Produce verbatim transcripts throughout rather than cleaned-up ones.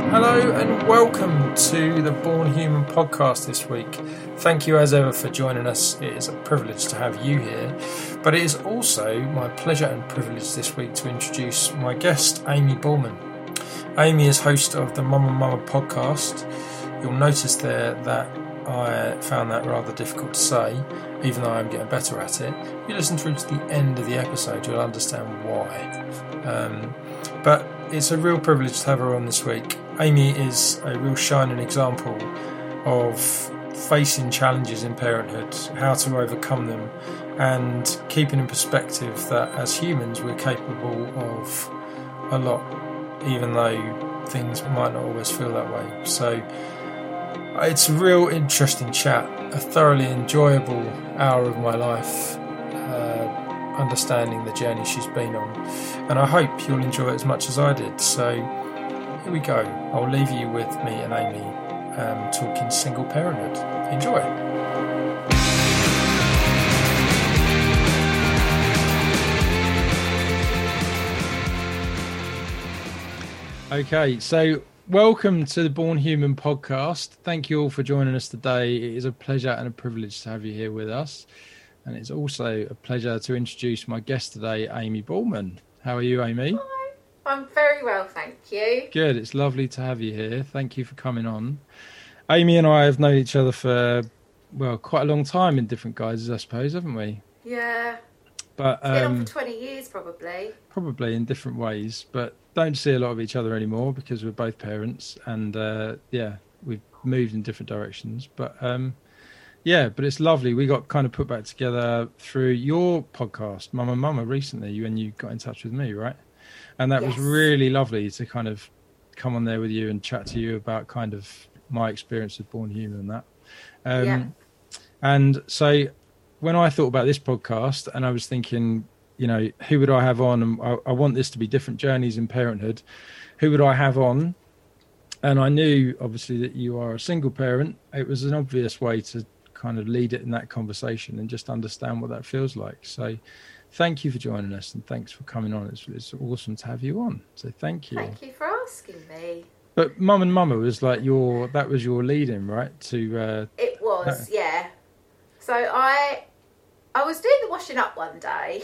Hello and welcome to the Born Human podcast this week. Thank you as ever for joining us. It is a privilege to have you here, but it is also my pleasure and privilege this week to introduce my guest, Amy Boorman. Amy is host of the Mum and Mama podcast. You'll notice there that I found that rather difficult to say, even though I'm getting better at it. If you listen through to the end of the episode, you'll understand why. Um, but it's a real privilege to have her on this week. Amy is a real shining example of facing challenges in parenthood, how to overcome them, and keeping in perspective that as humans we're capable of a lot, even though things might not always feel that way. So it's a real interesting chat, a thoroughly enjoyable hour of my life, uh, understanding the journey she's been on, and I hope you'll enjoy it as much as I did. So here we go. I'll leave you with me and Amy um, talking single parenthood. Enjoy. Okay, so welcome to the Born Human podcast. Thank you all for joining us today. It is a pleasure and a privilege to have you here with us. And it's also a pleasure to introduce my guest today, Amy Boorman. How are you, Amy? Hi. I'm very well, thank you. Good. It's lovely to have you here. Thank you for coming on. Amy and I have known each other for, well, quite a long time in different guises, I suppose, haven't we? Yeah. But It's been um, on for twenty years, probably. Probably in different ways, but don't see a lot of each other anymore because we're both parents, and uh, yeah, we've moved in different directions. But um, yeah, but it's lovely. We got kind of put back together through your podcast, Mum and Mama, recently, when you got in touch with me, right? And that Yes. was really lovely to kind of come on there with you and chat to you about kind of my experience with Born Human and that. Um, yeah. And so when I thought about this podcast and I was thinking, you know, who would I have on? And I, I want this to be different journeys in parenthood. Who would I have on? And I knew, obviously, that you are a single parent. It was an obvious way to kind of lead it in that conversation and just understand what that feels like. So thank you for joining us, and thanks for coming on. It's, it's awesome to have you on. So thank you. Thank you for asking me. But Mum and Mama was like your, that was your lead-in, right? To uh, It was, that. yeah. So I, I was doing the washing up one day,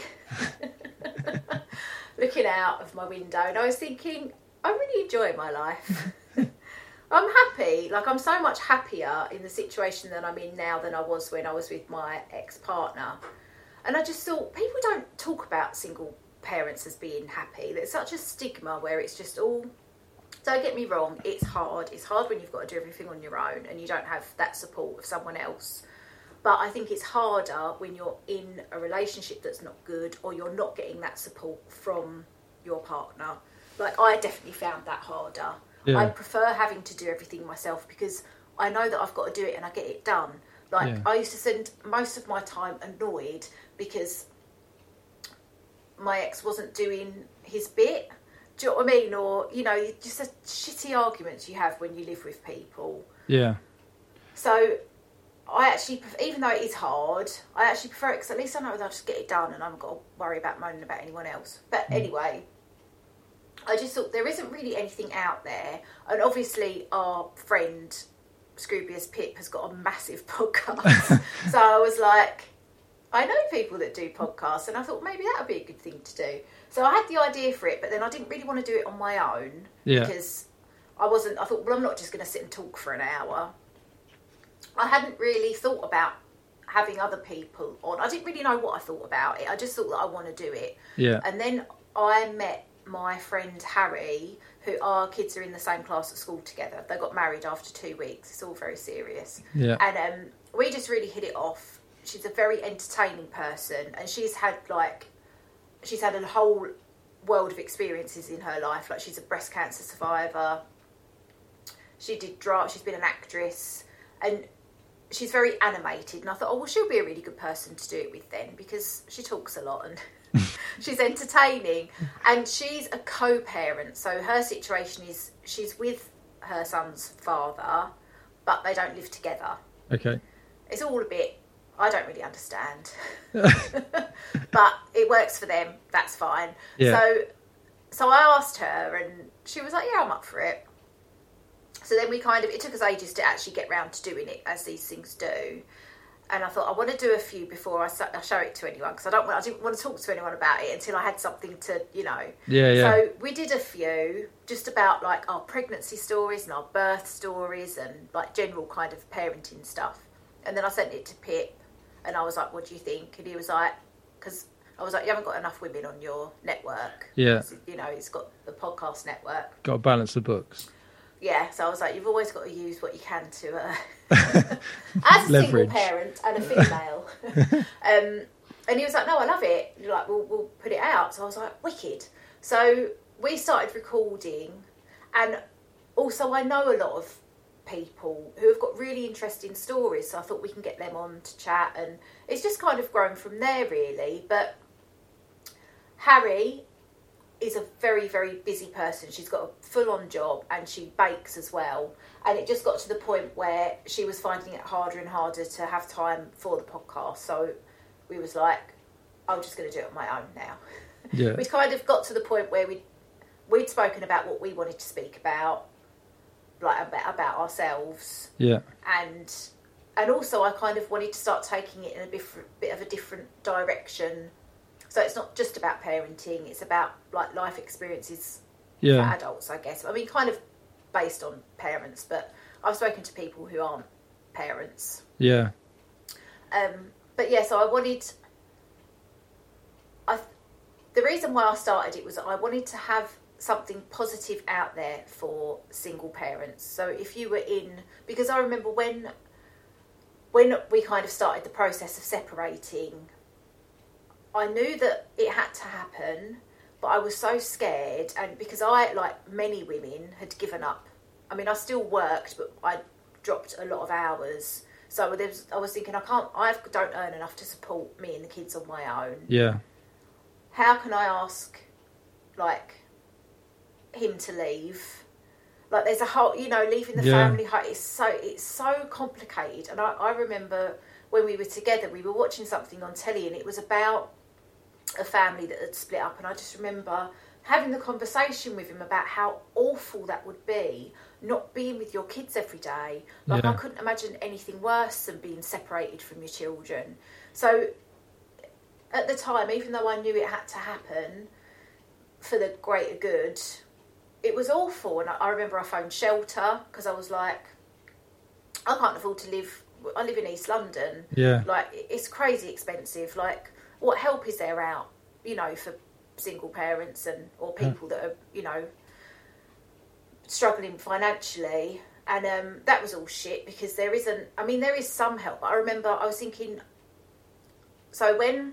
looking out of my window, and I was thinking, I really enjoy my life. I'm happy. Like, I'm so much happier in the situation that I'm in now than I was when I was with my ex-partner. And I just thought, people don't talk about single parents as being happy. There's such a stigma where it's just all... Don't get me wrong, it's hard. It's hard when you've got to do everything on your own and you don't have that support of someone else. But I think it's harder when you're in a relationship that's not good, or you're not getting that support from your partner. Like, I definitely found that harder. Yeah. I prefer having to do everything myself because I know that I've got to do it and I get it done. Like, Yeah. I used to spend most of my time annoyed because my ex wasn't doing his bit. Do you know what I mean? Or, you know, just the shitty arguments you have when you live with people. Yeah. So I actually, even though it is hard, I actually prefer it because at least I know that I'll just get it done and I haven't got to worry about moaning about anyone else. But Mm. anyway, I just thought there isn't really anything out there. And obviously our friend Scroobius Pip has got a massive podcast. So I was like, I know people that do podcasts, and I thought maybe that would be a good thing to do. So I had the idea for it, but then I didn't really want to do it on my own. Yeah. Because I wasn't, I thought, well, I'm not just going to sit and talk for an hour. I hadn't really thought about having other people on. I didn't really know what I thought about it. I just thought that I want to do it. Yeah. And then I met my friend Harry, who our kids are in the same class at school together. They got married after two weeks. It's all very serious. Yeah. And um, we just really hit it off. She's a very entertaining person, and she's had like, she's had a whole world of experiences in her life. Like, she's a breast cancer survivor. She did drama. She's been an actress, and she's very animated. And I thought, oh well, she'll be a really good person to do it with then, because she talks a lot and she's entertaining, and she's a co-parent. So her situation is she's with her son's father, but they don't live together. Okay. It's all a bit, I don't really understand. But it works for them. That's fine. Yeah. So so I asked her, and she was like, yeah, I'm up for it. So then we kind of, it took us ages to actually get round to doing it, as these things do. And I thought, I want to do a few before I, I show it to anyone, because I don't want, I didn't want to talk to anyone about it until I had something to, you know. Yeah, yeah. So we did a few, just about like our pregnancy stories and our birth stories and like general kind of parenting stuff. And then I sent it to Pip, and I was like, what do you think? And he was like, because I was like, you haven't got enough women on your network. Yeah. You know, it's got the podcast network. Got to balance the books. Yeah, so I was like, you've always got to use what you can to, uh, as a Leverage. single parent and a female. um, and he was like, no, I love it. You're like, we'll, we'll put it out. So I was like, wicked. So we started recording, and also I know a lot of people who have got really interesting stories, so I thought we can get them on to chat, and it's just kind of grown from there, really. But Harry is a very, very busy person. She's got a full-on job, and she bakes as well. And it just got to the point where she was finding it harder and harder to have time for the podcast. So we was like, I'm just going to do it on my own now. Yeah. We kind of got to the point where we we'd spoken about what we wanted to speak about, like about, about ourselves. Yeah. And and also I kind of wanted to start taking it in a different, bit of a different direction. So it's not just about parenting, it's about like life experiences Yeah. for adults, I guess. I mean, kind of based on parents, but I've spoken to people who aren't parents. Yeah. Um, but yeah, so I wanted... I The reason why I started it was that I wanted to have something positive out there for single parents. So if you were in... Because I remember when when we kind of started the process of separating... I knew that it had to happen, but I was so scared, and because I, like many women, had given up. I mean, I still worked, but I dropped a lot of hours. So there was, I was thinking, I can't, I don't earn enough to support me and the kids on my own. Yeah. How can I ask, like, him to leave? Like, there's a whole, you know, leaving the Yeah. family home. It's so, it's so complicated. And I, I remember when we were together, we were watching something on telly, and it was about a family that had split up, and I just remember having the conversation with him about how awful that would be, not being with your kids every day. Like, Yeah. I couldn't imagine anything worse than being separated from your children. So at the time, even though I knew it had to happen for the greater good, it was awful. And I, I remember I phoned shelter, because I was like, I can't afford to live, I live in East London. Yeah. Like, it's crazy expensive. Like, what help is there out, you know, for single parents and or people that are, you know, struggling financially? And um, that was all shit, because there isn't, I mean, there is some help. But I remember I was thinking, so when,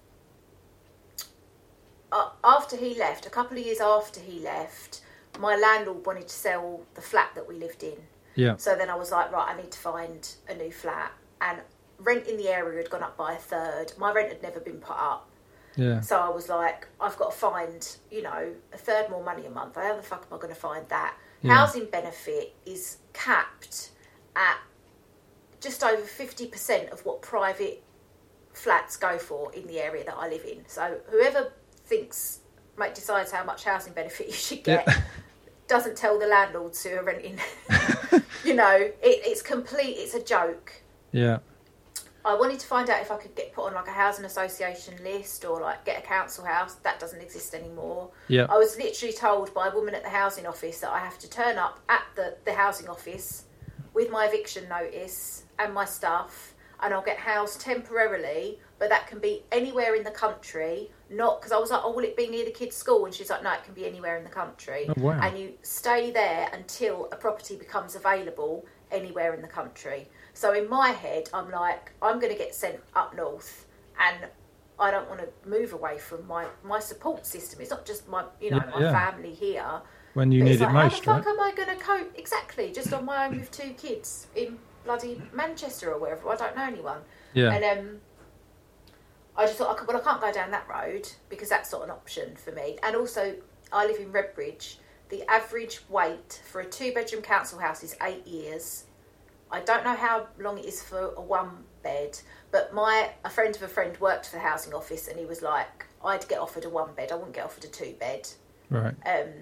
uh, after he left, a couple of years after he left, my landlord wanted to sell the flat that we lived in. Yeah. So then I was like, right, I need to find a new flat. And rent in the area had gone up by a third. My rent had never been put up. Yeah. So I was like, I've got to find, you know, a third more money a month. How the fuck am I going to find that? Yeah. Housing benefit is capped at just over fifty percent of what private flats go for in the area that I live in. So whoever thinks, like, decides how much housing benefit you should get, Yeah. doesn't tell the landlords who are renting. You know, it, it's complete, it's a joke. Yeah. I wanted to find out if I could get put on like a housing association list, or like get a council house. That doesn't exist anymore. Yeah. I was literally told by a woman at the housing office that I have to turn up at the, the housing office with my eviction notice and my stuff, and I'll get housed temporarily, but that can be anywhere in the country. Not, because I was like, oh, will it be near the kids' school? And she's like, no, it can be anywhere in the country. Oh, wow. And you stay there until a property becomes available anywhere in the country. So in my head, I'm like, I'm going to get sent up north, and I don't want to move away from my, my support system. It's not just my, you know, Yeah, my yeah. family here. When you But need it's it like, most, how the fuck right? am I going to cope? Exactly, just on my own with two kids in bloody Manchester or wherever. I don't know anyone. Yeah. And um, I just thought, I could, well, I can't go down that road, because that's not an option for me. And also, I live in Redbridge. The average wait for a two-bedroom council house is eight years. I don't know how long it is for a one bed, but my a friend of a friend worked for the housing office, and he was like, I'd get offered a one bed, I wouldn't get offered a two bed. Right. Um,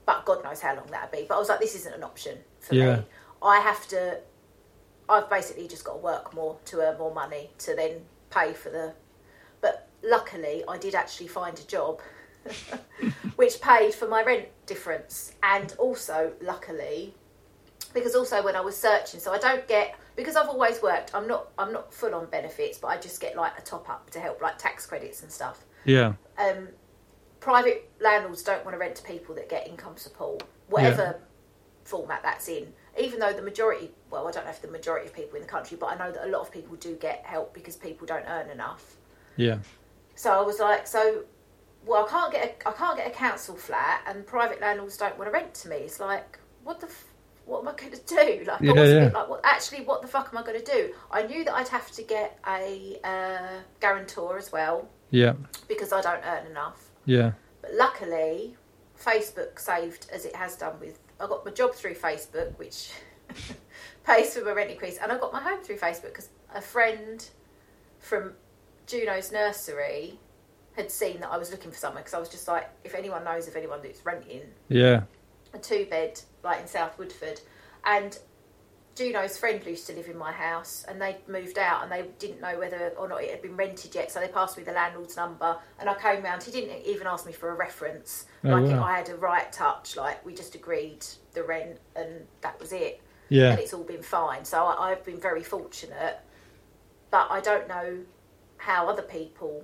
but God knows how long that'd be. But I was like, this isn't an option for Yeah. me. I have to. I've basically just got to work more to earn more money to then pay for the. But luckily, I did actually find a job, which paid for my rent difference, and also luckily, because also when I was searching, so I don't get. Because I've always worked, I'm not I'm not full on benefits, but I just get like a top up to help, like tax credits and stuff. Yeah. Um, private landlords don't want to rent to people that get income support, whatever Yeah. format that's in. Even though the majority, well, I don't know if the majority of people in the country, but I know that a lot of people do get help because people don't earn enough. Yeah. So I was like, so, well, I can't get a, I can't get a council flat, and private landlords don't want to rent to me. It's like, what the. F- What am I going to do? Like, Yeah, I was a yeah. bit like, what, actually, what the fuck am I going to do? I knew that I'd have to get a uh, guarantor as well Yeah. because I don't earn enough. Yeah. But luckily, Facebook saved, as it has done with... I got my job through Facebook, which pays for my rent increase, and I got my home through Facebook because a friend from Juno's nursery had seen that I was looking for somewhere, because I was just like, if anyone knows of anyone that's renting... Yeah. a two bed like in South Woodford, and Juno's friend used to live in my house, and they moved out and they didn't know whether or not it had been rented yet, so they passed me the landlord's number, and I came round. He didn't even ask me for a reference. Oh, like wow. I had a right touch, like we just agreed the rent and that was it. Yeah. And it's all been fine, so I, I've been very fortunate, but I don't know how other people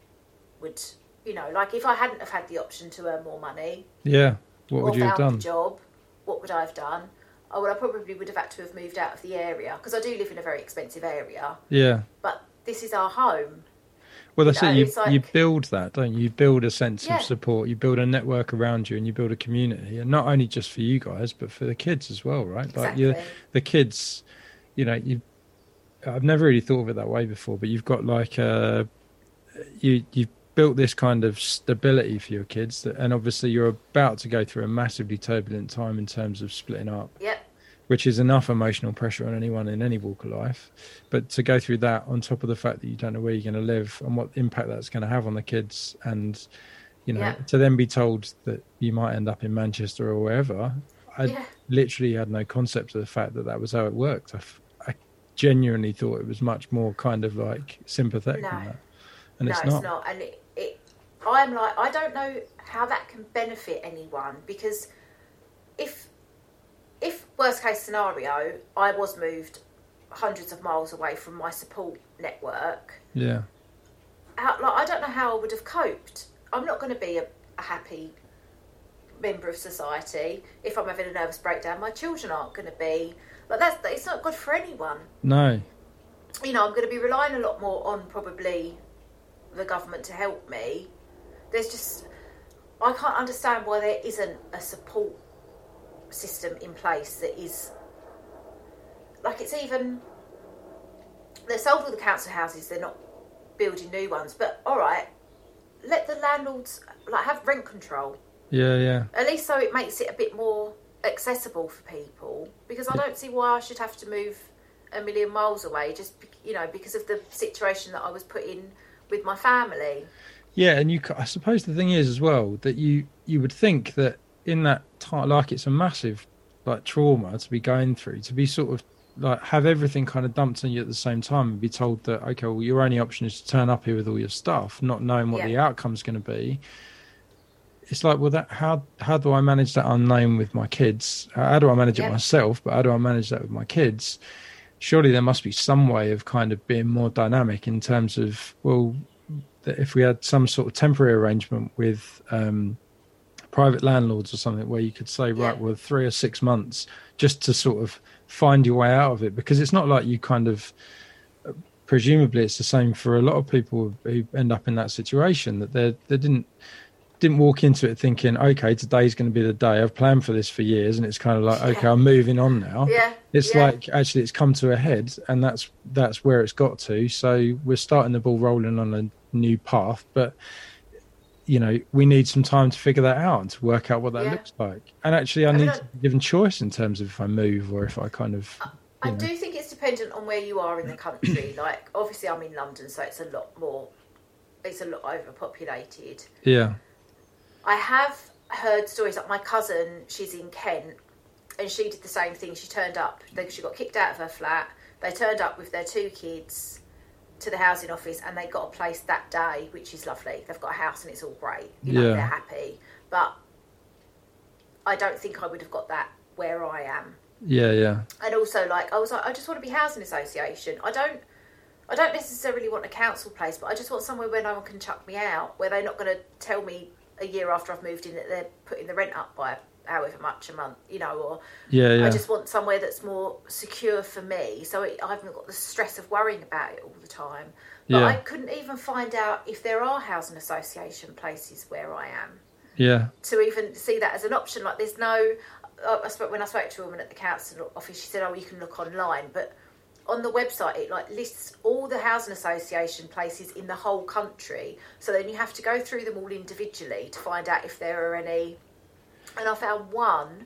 would, you know, like if I hadn't have had the option to earn more money, Yeah. What or would you have found done? the job, what would I have done? Oh, well, I probably would have had to have moved out of the area, because I do live in a very expensive area, Yeah. but this is our home. Well, that's You know, it. You, it's like- you build that, don't you? You build a sense Yeah. of support. You build a network around you, and you build a community, and not only just for you guys, but for the kids as well, right? Like you, Exactly. the kids, you know, you. I've never really thought of it that way before, but you've got like a, you you've built this kind of stability for your kids, that, and obviously you're about to go through a massively turbulent time in terms of splitting up. Yep. Which is enough emotional pressure on anyone in any walk of life. But to go through that on top of the fact that you don't know where you're going to live and what impact that's going to have on the kids, and, you know, Yeah. to then be told that you might end up in Manchester or wherever, I Yeah. literally had no concept of the fact that that was how it worked. I, f- I genuinely thought it was much more kind of like sympathetic No. than that. And no, it's it's not. not. And it, it, I'm like, I don't know how that can benefit anyone, because if, if worst case scenario, I was moved hundreds of miles away from my support network, Yeah. how, like, I don't know how I would have coped. I'm not going to be a, a happy member of society if I'm having a nervous breakdown. My children aren't going to be. Like, that's, it's not good for anyone. No. You know, I'm going to be relying a lot more on probably the government to help me. There's just, I can't understand why there isn't a support system in place that is, like, it's even, they're sold all the council houses, they're not building new ones, but all right, let the landlords like have rent control, Yeah, yeah. at least so it makes it a bit more accessible for people, because I don't see why I should have to move a million miles away just be- you know because of the situation that I was put in with my family. Yeah, and you, ca- I suppose the thing is as well that you you would think that in that time, like it's a massive like trauma to be going through, to be sort of like have everything kind of dumped on you at the same time and be told that okay, well your only option is to turn up here with all your stuff, not knowing what Yeah. the outcome's going to be. It's like, well, that how how do I manage that unknown with my kids? How do I manage Yeah. it myself? But how do I manage that with my kids? Surely there must be some way of kind of being more dynamic in terms of, well, that if we had some sort of temporary arrangement with um, private landlords or something where you could say, right, Yeah. well, three or six months just to sort of find your way out of it, because it's not like you kind of, presumably it's the same for a lot of people who end up in that situation, that they they didn't didn't walk into it thinking, okay, today's going to be the day. I've planned for this for years, and it's kind of like, okay, Yeah. I'm moving on now. Yeah, It's yeah. like actually it's come to a head, and that's that's where it's got to. So we're starting the ball rolling on a new path, but you know we need some time to figure that out and to work out what that Yeah. looks like. And actually, I, I mean, need I- to be given choice in terms of if I move or if I kind of. I you know. do think it's dependent on where you are in the country. Like, obviously, I'm in London, so it's a lot more. It's a lot overpopulated. Yeah, I have heard stories like my cousin, she's in Kent, and she did the same thing. She turned up, she got kicked out of her flat. They turned up with their two kids to the housing office, and they got a place that day, which is lovely. They've got a house and it's all great. You know, yeah. they're happy. But I don't think I would have got that where I am. Yeah, yeah. And also, like, I was like, I just want to be housing association. I don't, I don't necessarily want a council place, but I just want somewhere where no one can chuck me out, where they're not going to tell me a year after I've moved in that they're putting the rent up by however much a month, you know, or yeah, yeah. I just want somewhere that's more secure for me, so it, I haven't got the stress of worrying about it all the time. But yeah. I couldn't even find out if there are housing association places where I am. Yeah. To even see that as an option, like there's no. I spoke when I spoke to a woman at the council office. She said, "Oh, you can look online," but on the website it like lists all the housing association places in the whole country. So then you have to go through them all individually to find out if there are any. And I found one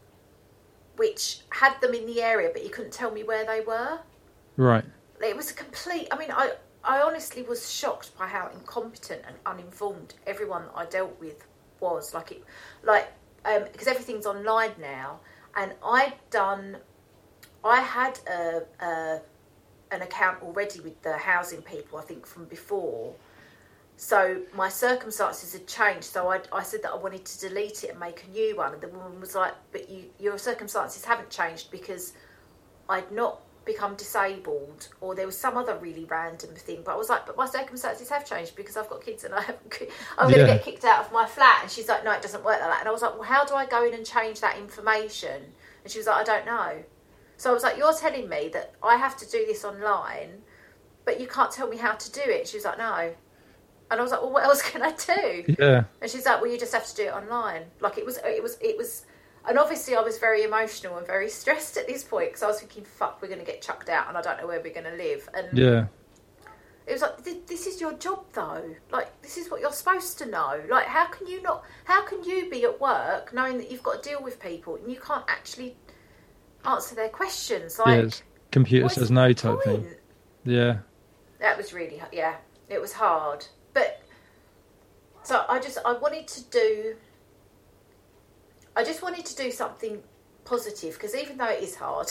which had them in the area, but you couldn't tell me where they were. Right. It was a complete. I mean, I I honestly was shocked by how incompetent and uninformed everyone I dealt with was. Like it, like. Um, because everything's online now, and I'd done, I had a, a an account already with the housing people, I think from before, so my circumstances had changed, so I, I said that I wanted to delete it and make a new one, and the woman was like, but you, your circumstances haven't changed because I'd not become disabled, or there was some other really random thing, but I was like, but my circumstances have changed because I've got kids and I haven't, I'm going to yeah. get kicked out of my flat. And she's like, no, it doesn't work like that. And I was like, well, how do I go in and change that information? And she was like, I don't know. So I was like, you're telling me that I have to do this online, but you can't tell me how to do it. She was like, no. And I was like, well, what else can I do? Yeah. And she's like, well, you just have to do it online. Like it was, it was, it was, and obviously I was very emotional and very stressed at this point because I was thinking, fuck, we're going to get chucked out and I don't know where we're going to live. And yeah. It was like, this is your job though. Like, this is what you're supposed to know. Like, how can you not, how can you be at work knowing that you've got to deal with people and you can't actually answer their questions? Like, yeah, it's computer says no type thing. Yeah. That was really, yeah, it was hard. But, so I just, I wanted to do... I just wanted to do something positive because even though it is hard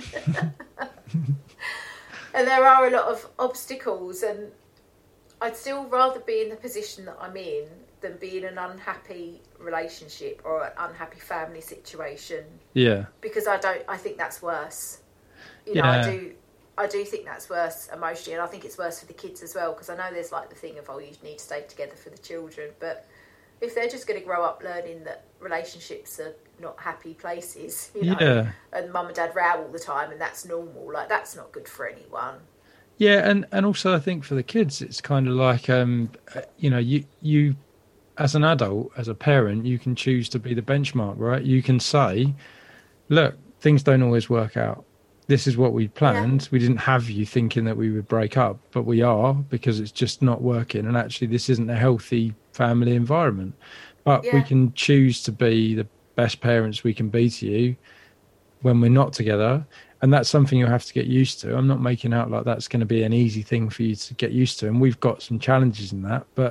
and there are a lot of obstacles, and I'd still rather be in the position that I'm in than be in an unhappy relationship or an unhappy family situation. Yeah. Because I don't, I think that's worse. You know, yeah. I do, I do think that's worse emotionally, and I think it's worse for the kids as well because I know there's like the thing of, oh, you need to stay together for the children, but if they're just going to grow up learning that relationships are not happy places, you know, yeah. and mum and dad row all the time and that's normal, like that's not good for anyone. Yeah, and, and also I think for the kids, it's kind of like, um, you know, you, you as an adult, as a parent, you can choose to be the benchmark, right? You can say, look, things don't always work out. This is what we planned. Yeah. We didn't have you thinking that we would break up, but we are because it's just not working. And actually, this isn't a healthy family environment. But yeah. we can choose to be the best parents we can be to you when we're not together. And that's something you'll have to get used to. I'm not making out like that's going to be an easy thing for you to get used to. And we've got some challenges in that, but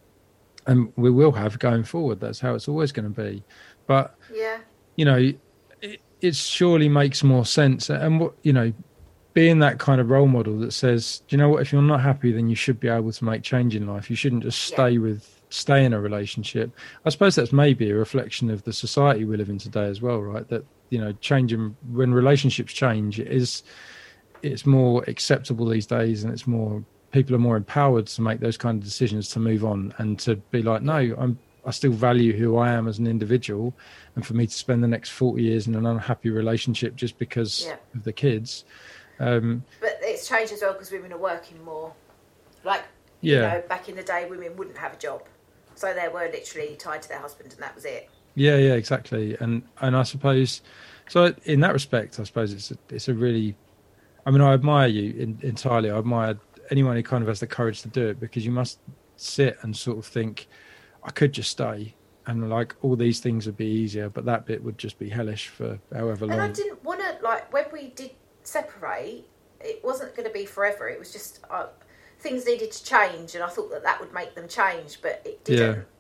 and we will have going forward. That's how it's always going to be. But, yeah, you know, it, it surely makes more sense. And, what you know, being that kind of role model that says, do you know what, if you're not happy, then you should be able to make change in life. You shouldn't just stay yeah. with, stay in a relationship. I suppose that's maybe a reflection of the society we live in today as well, right? That, you know, changing, when relationships change, it is, it's more acceptable these days, and it's more, people are more empowered to make those kind of decisions to move on and to be like, no, I'm, I still value who I am as an individual, and for me to spend the next forty years in an unhappy relationship just because yeah. of the kids. Um, but it's changed as well because women are working more. Like, yeah. you know, back in the day, women wouldn't have a job. So they were literally tied to their husband and that was it. Yeah, yeah, exactly. And and I suppose, so in that respect, I suppose it's a, it's a really, I mean, I admire you in, entirely. I admire anyone who kind of has the courage to do it, because you must sit and sort of think, I could just stay and like all these things would be easier, but that bit would just be hellish for however long. And I didn't want to, like, when we did separate, it wasn't going to be forever. It was just, uh, things needed to change, and I thought that that would make them change, but it didn't. Yeah.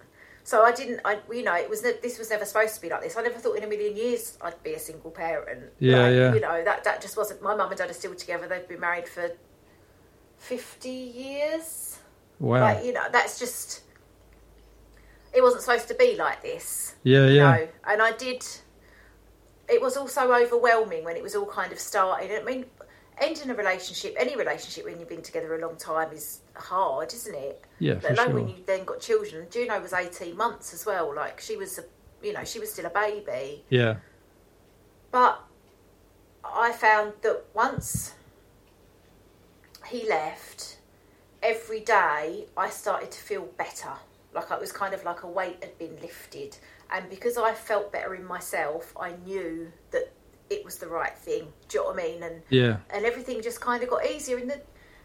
So I didn't, I, you know, it was this was never supposed to be like this. I never thought in a million years I'd be a single parent. Yeah, like, yeah. You know, that, that just wasn't, my mum and dad are still together. They've been married for fifty years. Wow. Like, you know, that's just, it wasn't supposed to be like this. Yeah, you yeah. know? And I did, it was also overwhelming when it was all kind of starting. I mean, ending a relationship, any relationship when you've been together a long time is hard, isn't it? Yeah, for Let alone sure. when you then got children. Juno was eighteen months as well. Like, she was, a, you know, she was still a baby. Yeah. But I found that once he left, every day I started to feel better. Like, it was kind of like a weight had been lifted. And because I felt better in myself, I knew that it was the right thing. Do you know what I mean? And Yeah. and everything just kind of got easier. And the,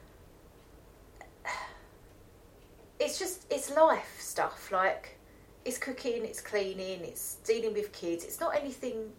it's just, it's life stuff. Like, it's cooking, it's cleaning, it's dealing with kids. It's not anything,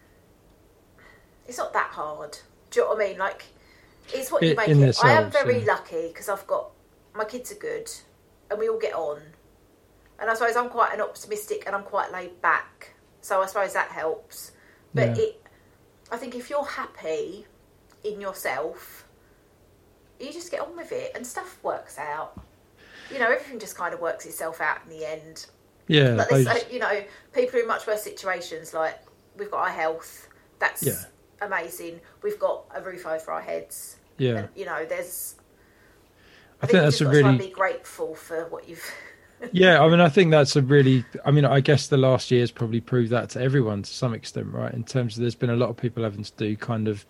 it's not that hard. Do you know what I mean? Like, it's what you In- make in it. I am themselves, very yeah. lucky because I've got, my kids are good and we all get on. And I suppose I'm quite an optimistic and I'm quite laid back. So I suppose that helps. But Yeah. it, I think if you're happy in yourself, you just get on with it and stuff works out. You know, everything just kind of works itself out in the end. Yeah. Like those- there's, uh, you know, people in much worse situations, like we've got our health, that's Yeah. amazing. We've got a roof over our heads. Yeah. And, you know, there's, I I think think, that's you've a just got to try really and be grateful for what you've... Yeah, I mean, I think that's a really, I mean, I guess the last year's probably proved that to everyone to some extent, right? In terms of there's been a lot of people having to do kind of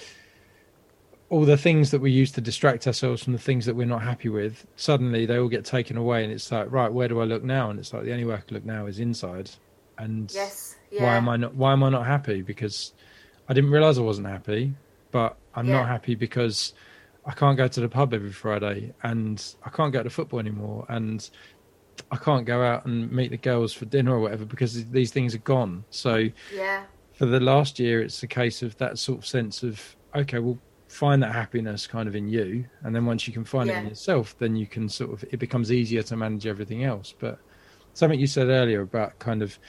all the things that we use to distract ourselves from the things that we're not happy with. Suddenly they all get taken away and it's like, right, where do I look now? And it's like, the only way I can look now is inside. And Yes, yeah. why am I not, why am I not happy? Because I didn't realize I wasn't happy, but I'm Yeah. not happy because I can't go to the pub every Friday and I can't go to football anymore. And I can't go out and meet the girls for dinner or whatever because these things are gone. So Yeah. for the last year, it's a case of that sort of sense of, okay, well, find that happiness kind of in you. And then once you can find Yeah. it in yourself, then you can sort of, it becomes easier to manage everything else. But something you said earlier about kind of,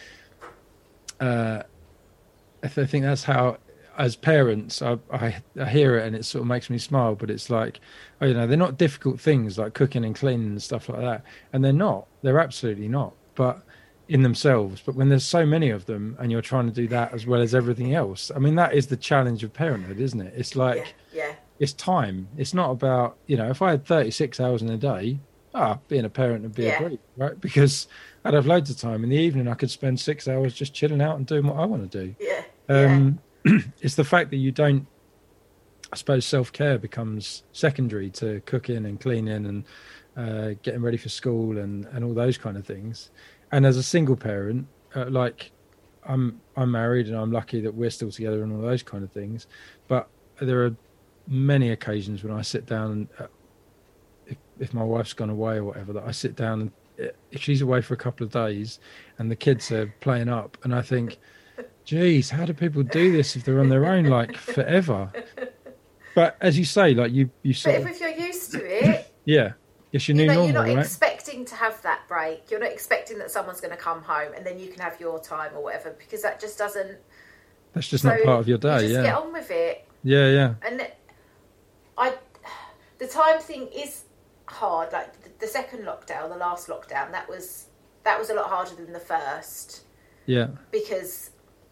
uh, I th- I think that's how, as parents, I, I, I hear it and it sort of makes me smile, but it's like, oh, you know, they're not difficult things like cooking and cleaning and stuff like that. And they're not, they're absolutely not, but in themselves. But when there's so many of them and you're trying to do that as well as everything else, I mean, that is the challenge of parenthood, isn't it? It's like, Yeah. Yeah. it's time. It's not about, you know, if I had thirty-six hours in a day, ah, being a parent would be Yeah. a break, right? Because I'd have loads of time. In the evening, I could spend six hours just chilling out and doing what I want to do. Yeah. Um, it's the fact that you don't, I suppose self-care becomes secondary to cooking and cleaning and uh, getting ready for school and, and all those kind of things. And as a single parent, uh, like I'm I'm married and I'm lucky that we're still together and all those kind of things. But there are many occasions when I sit down and uh, if, if my wife's gone away or whatever, that I sit down and if she's away for a couple of days and the kids are playing up and I think, geez, how do people do this if they're on their own like forever? But as you say, like you, you sort But of, if you're used to it, yeah, it's your you new know, normal, you're not right? expecting to have that break. You're not expecting that someone's going to come home and then you can have your time or whatever, because that just doesn't. That's just so not part of your day, you just yeah. get on with it. Yeah, yeah, And I, the time thing is hard. Like the, the second lockdown, the last lockdown, that was that was a lot harder than the first yeah, because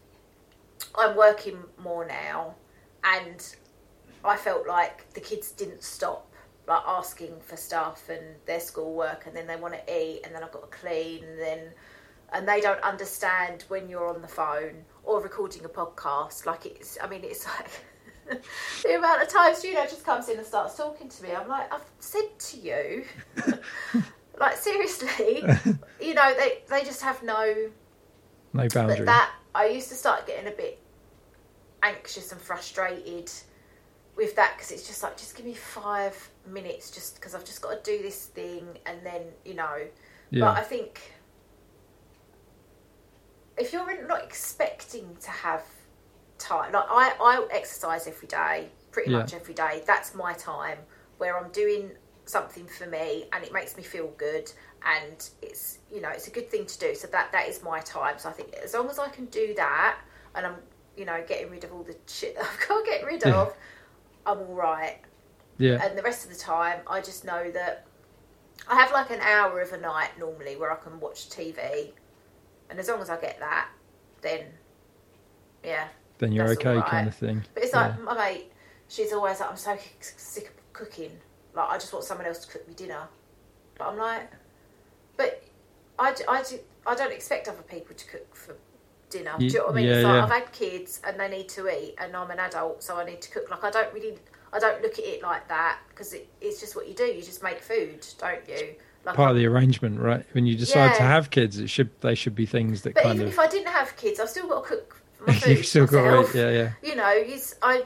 I'm working more now, and I felt like the kids didn't stop like asking for stuff and their schoolwork, and then they want to eat, and then I've got to clean, and then and they don't understand when you're on the phone or recording a podcast. Like it's, I mean, it's like the amount of times Juno just comes in and starts talking to me. I'm like, I've said to you, like seriously, you know, they they just have no. no boundary. But that I used to start getting a bit anxious and frustrated with that because it's just like, just give me five minutes, just because I've just got to do this thing, and then you know. Yeah. But I think if you're not expecting to have time, like I, I exercise every day, pretty Yeah. much every day. That's my time where I'm doing something for me and it makes me feel good, and it's, you know, it's a good thing to do. So that that is my time. So I think as long as I can do that, and I'm, you know, getting rid of all the shit that I've got to get rid of, I'm all right. Yeah. And the rest of the time, I just know that I have like an hour of a night normally where I can watch T V, and as long as I get that, then yeah, then you're okay, right. kind of thing. But it's like, yeah. my mate, she's always like, I'm so sick of cooking. Like, I just want someone else to cook me dinner. But I'm like, but I, I, I don't expect other people to cook for dinner. Do you know what I mean? Yeah, it's like, yeah. I've had kids and they need to eat, and I'm an adult, so I need to cook. Like, I don't really, I don't look at it like that, because it, it's just what you do. You just make food, don't you? Like, part I'm, of the arrangement, right? When you decide yeah. to have kids, it should they should be things that but kind even of... if I didn't have kids, I've still got to cook my food You've still myself. got to eat, yeah, yeah. You know, it's, I,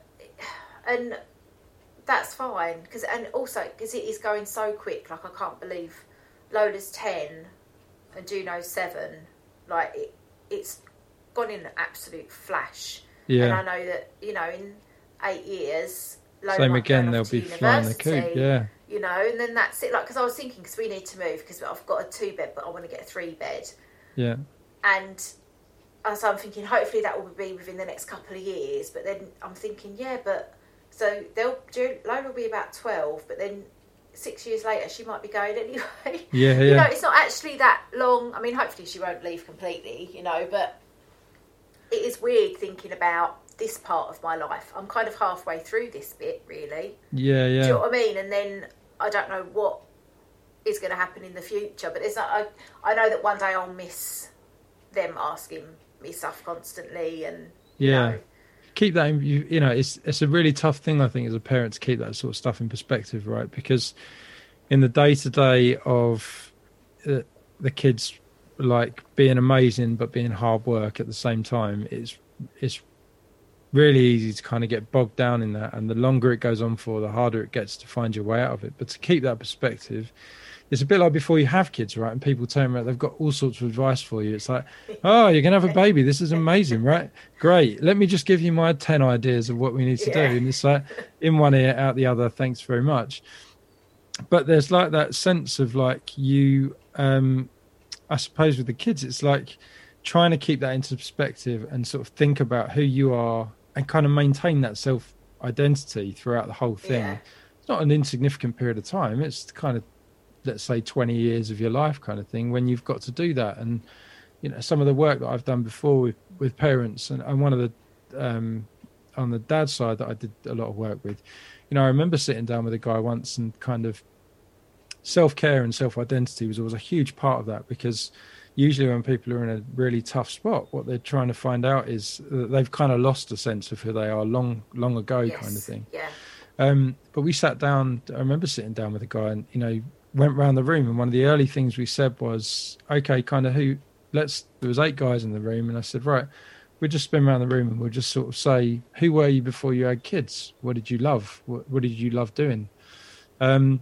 and that's fine, because and also because it is going so quick. Like, I can't believe Lola's ten and Juno's seven. Like, it, it's gone in an absolute flash. Yeah. And I know that, you know, in eight years, Lola Same might again, go they'll off be to flying the coop, university, yeah. You know, and then that's it. Like, because I was thinking, because we need to move, because I've got a two bed, but I want to get a three bed. Yeah. And so I'm thinking, hopefully that will be within the next couple of years. But then I'm thinking, yeah, but so they'll Lola will be about twelve, but then six years later she might be going anyway. Yeah, yeah. You know, it's not actually that long. I mean, hopefully she won't leave completely, you know, but it is weird thinking about this part of my life. I'm kind of halfway through this bit, really. Yeah, yeah. Do you know what I mean? And then I don't know what is going to happen in the future, but there's not, I, I know that one day I'll miss them asking me stuff constantly, and you yeah. know. Keep that in, you, you know, it's it's a really tough thing, I think, as a parent, to keep that sort of stuff in perspective, right? Because in the day-to-day of uh, the kids, like, being amazing but being hard work at the same time, it's it's really easy to kind of get bogged down in that, and the longer it goes on for, the harder it gets to find your way out of it. But to keep that perspective, it's a bit like before you have kids, right? And people tell me they've got all sorts of advice for you. It's like, oh, you're going to have a baby. This is amazing, right? Great. Let me just give you my ten ideas of what we need to yeah. do. And it's like, in one ear, out the other, thanks very much. But there's like that sense of like you, um, I suppose with the kids, it's like trying to keep that into perspective and sort of think about who you are and kind of maintain that self-identity throughout the whole thing. Yeah. It's not an insignificant period of time. It's kind of, let's say, twenty years of your life kind of thing when you've got to do that. And, you know, some of the work that I've done before with, with parents, and, and one of the, um, on the dad side that I did a lot of work with, you know, I remember sitting down with a guy once, and kind of self-care and self-identity was always a huge part of that, because usually when people are in a really tough spot, what they're trying to find out is that they've kind of lost a sense of who they are long, long ago, yes. kind of thing. Yeah. Um, but we sat down, I remember sitting down with a guy, and, you know, went round the room, and one of the early things we said was, okay, kind of who, let's, there was eight guys in the room, and I said, right, we'll just spin around the room and we'll just sort of say, who were you before you had kids? What did you love? What, what did you love doing? Um,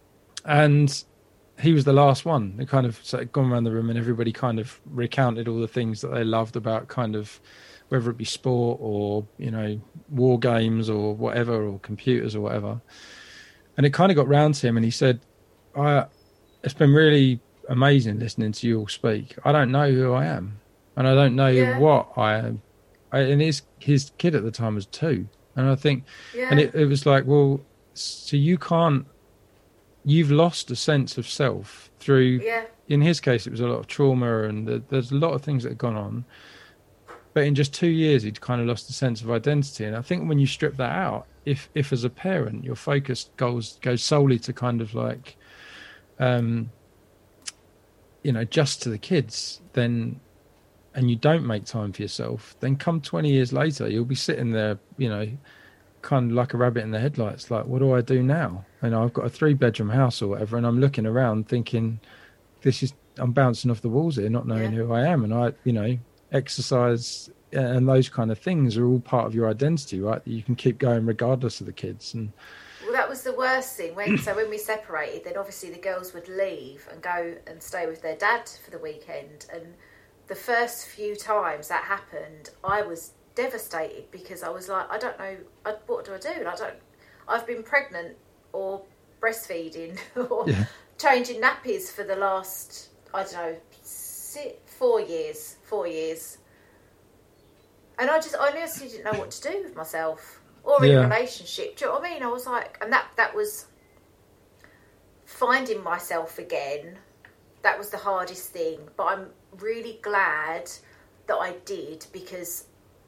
and he was the last one. They kind of so it gone around the room, and everybody kind of recounted all the things that they loved about kind of, whether it be sport or, you know, war games or whatever, or computers or whatever. And it kind of got round to him, and he said, I, it's been really amazing listening to you all speak. I don't know who I am, and I don't know yeah. what I am. I, and his his kid at the time was two, and I think, yeah. and it, it was like, well, so you can't, you've lost a sense of self through. Yeah. In his case, it was a lot of trauma, and the, there's a lot of things that have gone on. But in just two years, he'd kind of lost a sense of identity, and I think when you strip that out, if if as a parent your focus goes goes solely to kind of like, um, you know, just to the kids, then, and you don't make time for yourself, then come twenty years later, you'll be sitting there, you know, kind of like a rabbit in the headlights, like, what do I do now? And I've got a three bedroom house or whatever, and I'm looking around thinking, this is, I'm bouncing off the walls here, not knowing yeah. who I am. And I, you know, exercise and those kind of things are all part of your identity, right? That you can keep going regardless of the kids. And well, that was the worst thing. When so when we separated, then obviously the girls would leave and go and stay with their dad for the weekend. And the first few times that happened, I was devastated, because I was like, I don't know, I, what do I do? I don't. I've been pregnant or breastfeeding or yeah. changing nappies for the last, I don't know, six, four years, four years. And I just, I honestly didn't know what to do with myself or in Yeah. a relationship. Do you know what I mean? I was like, and that, that was finding myself again. That was the hardest thing. But I'm really glad that I did, because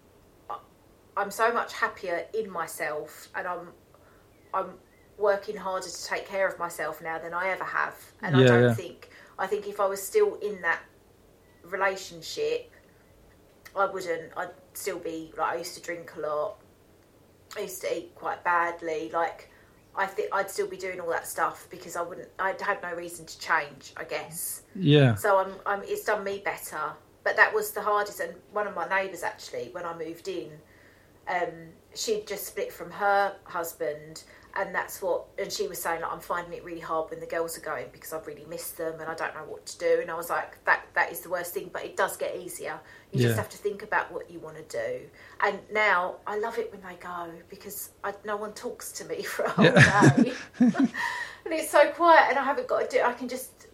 I'm so much happier in myself, and I'm, I'm working harder to take care of myself now than I ever have. And Yeah, I don't yeah. think, I think if I was still in that relationship, I wouldn't, I'd still be, like, I used to drink a lot. I used to eat quite badly. Like, I think I'd still be doing all that stuff because I wouldn't, I'd had no reason to change, I guess. Yeah. So I'm, I'm, it's done me better. But that was the hardest. And one of my neighbours, actually, when I moved in, um, she'd just split from her husband, and that's what, and she was saying, like, I'm finding it really hard when the girls are going because I've really missed them and I don't know what to do. And I was like, that that is the worst thing, but it does get easier. You Yeah. just have to think about what you want to do. And now I love it when they go, because I, no one talks to me for a whole Yeah. day. And it's so quiet, and I haven't got to do, I can just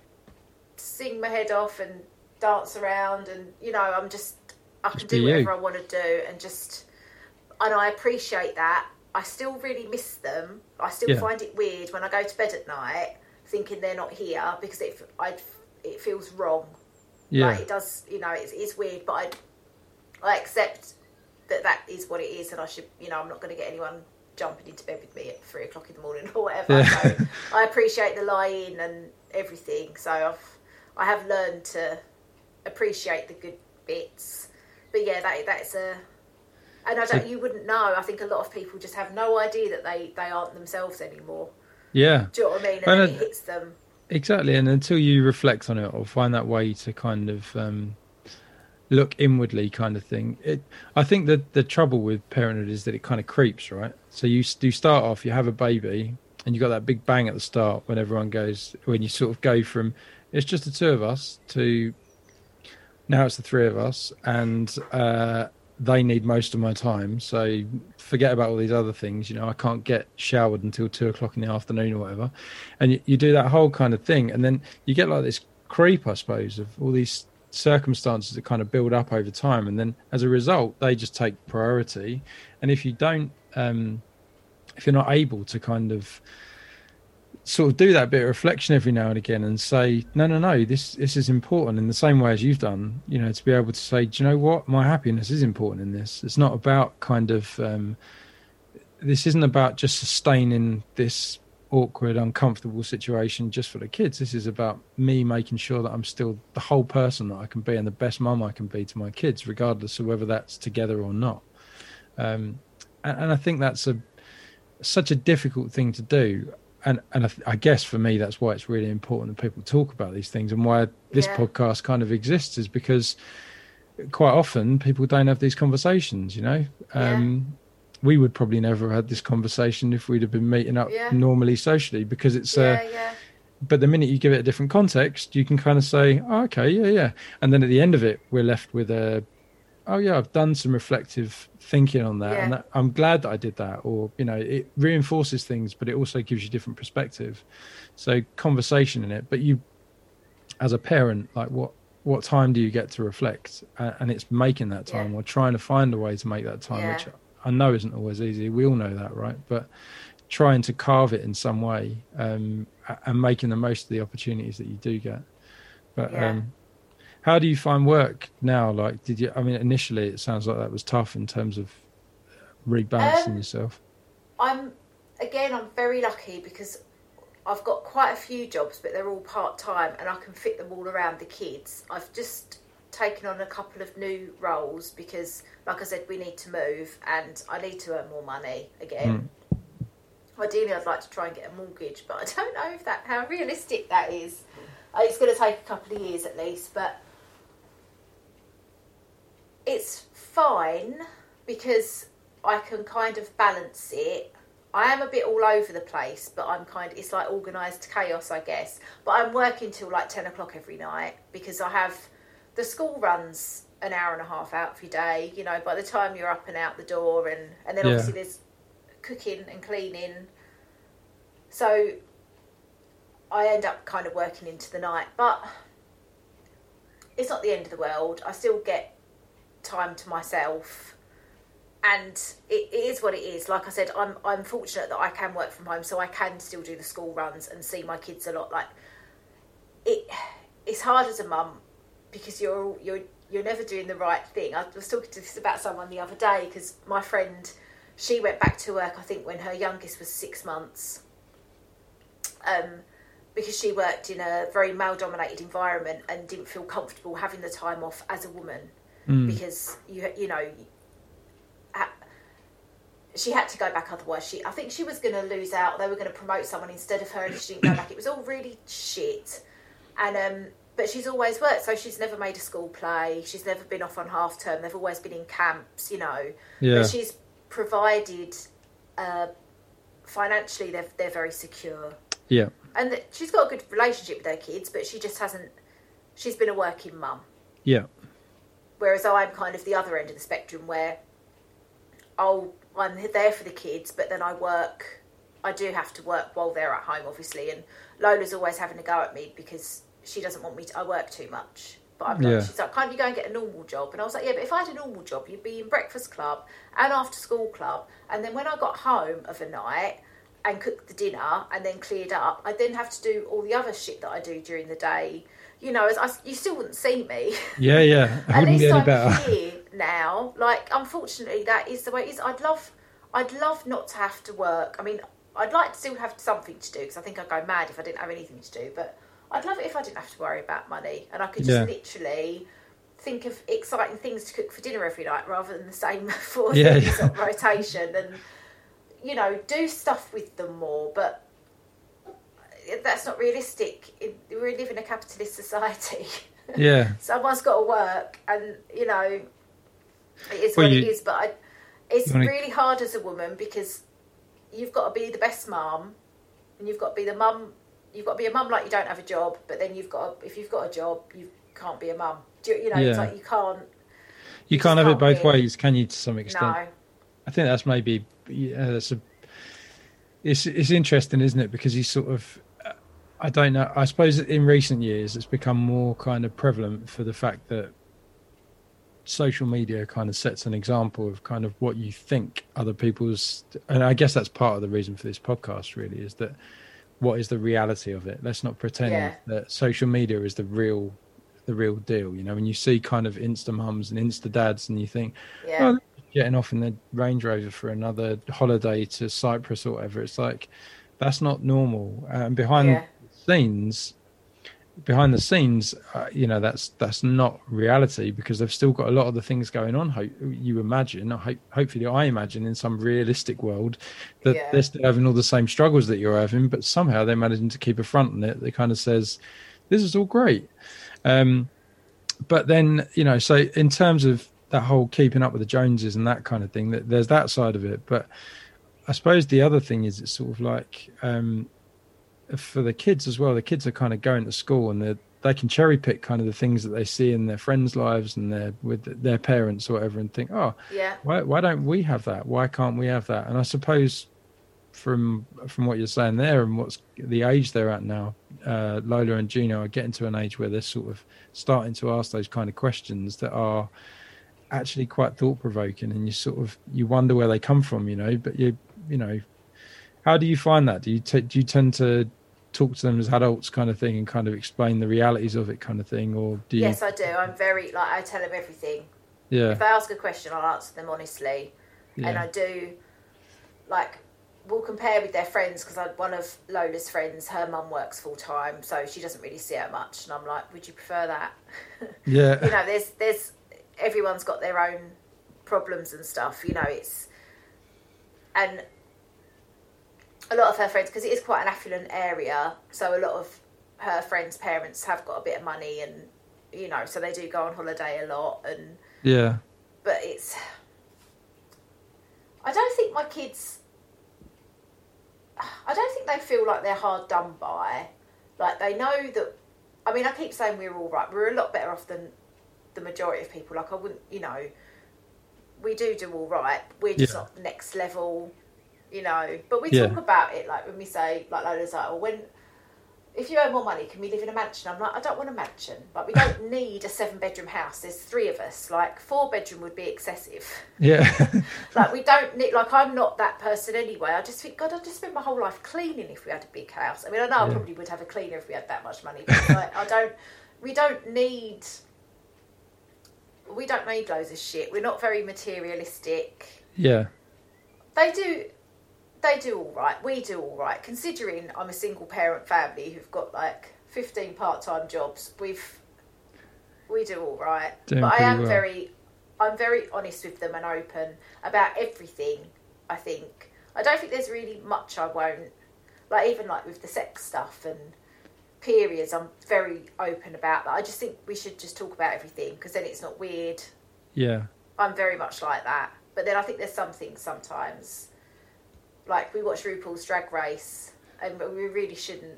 sing my head off and dance around, and, you know, I'm just, I can Just do be you. whatever I want to do, and just, and I appreciate that. I still really miss them. I still Yeah. find it weird when I go to bed at night thinking they're not here, because it I it feels wrong. Yeah. Like, it does, you know, it's, it's weird, but I I accept that that is what it is, and I should, you know, I'm not going to get anyone jumping into bed with me at three o'clock in the morning or whatever. Yeah. So I appreciate the lie-in and everything. So I've I have learned to appreciate the good bits. But yeah, that that's a. And I don't, So- you wouldn't know. I think a lot of people just have no idea that they, they aren't themselves anymore. Yeah. Do you know what I mean? And And then it- it hits them. Exactly, and until you reflect on it or find that way to kind of um, look inwardly, kind of thing. It, I think that the trouble with parenthood is that it kind of creeps, right? So you you start off, you have a baby, and you got that big bang at the start when everyone goes, when you sort of go from it's just the two of us to now it's the three of us, and uh, they need most of my time. So forget about all these other things. You know, I can't get showered until two o'clock in the afternoon or whatever. And you, you do that whole kind of thing. And then you get like this creep, I suppose, of all these circumstances that kind of build up over time. And then as a result, they just take priority. And if you don't, um, if you're not able to kind of sort of do that bit of reflection every now and again and say, no, no, no, this this is important in the same way as you've done, you know, to be able to say, do you know what, my happiness is important in this. It's not about kind of, um, this isn't about just sustaining this awkward, uncomfortable situation just for the kids. This is about me making sure that I'm still the whole person that I can be and the best mum I can be to my kids, regardless of whether that's together or not. Um, and, and I think that's a such a difficult thing to do. And and I, I guess for me, that's why it's really important that people talk about these things, and why this Yeah. podcast kind of exists, is because quite often people don't have these conversations, you know. Um, we would probably never have had this conversation if we'd have been meeting up Yeah. normally socially, because it's Yeah, uh, yeah. but the minute you give it a different context, you can kind of say, oh, okay, yeah, yeah. And then at the end of it, we're left with a, oh, yeah, I've done some reflective thinking on that. Yeah. And that, I'm glad that I did that. Or, you know, it reinforces things, but it also gives you different perspective. So conversation in it. But you, as a parent, like what, what time do you get to reflect? Uh, and it's making that time Yeah. or trying to find a way to make that time, Yeah. which I know isn't always easy. We all know that, right? But trying to carve it in some way, um, a- and making the most of the opportunities that you do get. But Yeah. um, how do you find work now? Like, did you? I mean, initially it sounds like that was tough in terms of rebalancing Um, yourself. I'm, again, I'm very lucky because I've got quite a few jobs, but they're all part-time and I can fit them all around the kids. I've just taken on a couple of new roles because, like I said, we need to move and I need to earn more money again. Ideally, I'd like to try and get a mortgage, but I don't know if that how realistic that is. Uh, It's going to take a couple of years at least, but it's fine because I can kind of balance it. I am a bit all over the place, but I'm kind of, it's like organised chaos, I guess. But I'm working till like ten o'clock every night because I have, the school runs an hour and a half out of your day, you know, by the time you're up and out the door, and, and then Yeah. obviously there's cooking and cleaning. So I end up kind of working into the night, but it's not the end of the world. I still get time to myself, and it, it is what it is. Like I said, I'm I'm fortunate that I can work from home, so I can still do the school runs and see my kids a lot. Like it, it's hard as a mum because you're you're you're never doing the right thing. I was talking to this about someone the other day because my friend, she went back to work, I think, when her youngest was six months. Um, because she worked in a very male-dominated environment and didn't feel comfortable having the time off as a woman mm. because you you know ha- she had to go back, otherwise she I think she was going to lose out. They were going to promote someone instead of her, and she didn't go back. It was all really shit. And um, but she's always worked, so she's never made a school play. She's never been off on half term. They've always been in camps, you know. Yeah. But she's provided uh, financially. They're they're very secure. Yeah. And the, she's got a good relationship with her kids, but she just hasn't. She's been a working mum. Yeah. Whereas I'm kind of the other end of the spectrum, where I'll I'm there for the kids, but then I work. I do have to work while they're at home, obviously. And Lola's always having a go at me because she doesn't want me to. I work too much. But I'm like, yeah. she's like, can't you go and get a normal job? And I was like, yeah, but if I had a normal job, you'd be in breakfast club and after school club, and then when I got home of a night and cooked the dinner and then cleared up, I then have to do all the other shit that I do during the day. You know, as I, you still wouldn't see me. Yeah, yeah. At least I'm better. here now. Like, unfortunately, that is the way it is. I'd love, I'd love not to have to work. I mean, I'd like to still have something to do because I think I'd go mad if I didn't have anything to do. But I'd love it if I didn't have to worry about money and I could just yeah. literally think of exciting things to cook for dinner every night rather than the same four yeah, things yeah. on rotation and, you know, do stuff with them more. But that's not realistic. We live in a capitalist society. Yeah. Someone's got to work and, you know, it is well, what you, it is. But I, it's wanna... really hard as a woman because you've got to be the best mum and you've got to be the mum. You've got to be a mum like you don't have a job, but then you've got to, if you've got a job, you can't be a mum. You, you know, yeah. it's like you can't. You, you can't have can't it both win. ways, can you? To some extent. No. I think that's maybe yeah, that's a. It's it's interesting, isn't it? Because you sort of, I don't know. I suppose in recent years it's become more kind of prevalent for the fact that social media kind of sets an example of kind of what you think other people's, and I guess that's part of the reason for this podcast. Really, is that. What is the reality of it? Let's not pretend yeah. that social media is the real, the real deal. You know, when you see kind of Insta mums and Insta dads, and you think, yeah. oh, they're getting off in the Range Rover for another holiday to Cyprus or whatever. It's like that's not normal. And um, behind yeah. the scenes, behind the scenes, uh, you know, that's that's not reality because they've still got a lot of the things going on. Hope you imagine, hope, hopefully, I imagine in some realistic world that yeah. they're still having all the same struggles that you're having, but somehow they're managing to keep a front on it that kind of says, "This is all great." Um, but then, you know, so in terms of that whole keeping up with the Joneses and that kind of thing, that there's that side of it. But I suppose the other thing is it's sort of like. Um, for the kids as well, the kids are kind of going to school and they they can cherry pick kind of the things that they see in their friends' lives and their with their parents or whatever and think, oh, yeah, why why don't we have that? Why can't we have that? And I suppose from from what you're saying there and what's the age they're at now, uh, Lola and Gino are getting to an age where they're sort of starting to ask those kind of questions that are actually quite thought provoking, and you sort of you wonder where they come from, you know. But you you know. How do you find that? Do you t- do you tend to talk to them as adults, kind of thing, and kind of explain the realities of it, kind of thing, or do you? Yes, I do. I'm very like I tell them everything. Yeah. If they ask a question, I'll answer them honestly, yeah. and I do. Like, we'll compare with their friends because one of Lola's friends, her mum works full time, so she doesn't really see her much, and I'm like, would you prefer that? Yeah. You know, there's there's everyone's got their own problems and stuff. You know, it's and. A lot of her friends, because it is quite an affluent area, so a lot of her friends' parents have got a bit of money, and you know, so they do go on holiday a lot, and yeah. But it's, I don't think my kids, I don't think they feel like they're hard done by. Like they know that. I mean, I keep saying we're all right. We're a lot better off than the majority of people. Like I wouldn't, you know, we do do all right. We're just yeah. not next level. You know, but we yeah. talk about it like when we say, like Lola's like, well, when if you earn more money, can we live in a mansion? I'm like, I don't want a mansion. Like, we don't need a seven-bedroom house. There's three of us. Like, four-bedroom would be excessive. Yeah. Like, we don't need... Like, I'm not that person anyway. I just think, God, I'd just spend my whole life cleaning if we had a big house. I mean, I know yeah. I probably would have a cleaner if we had that much money. But, like, I don't... We don't need... We don't need loads of shit. We're not very materialistic. Yeah. They do... They do all right. We do all right. Considering I'm a single parent family who've got like fifteen part-time jobs, we've we do all right. Doing but I am well. very, I'm very honest with them and open about everything. I think I don't think there's really much I won't like. Even like with the sex stuff and periods, I'm very open about that. I just think we should just talk about everything because then it's not weird. Yeah. I'm very much like that. But then I think there's some things sometimes. Like, we watch RuPaul's Drag Race, and we really shouldn't.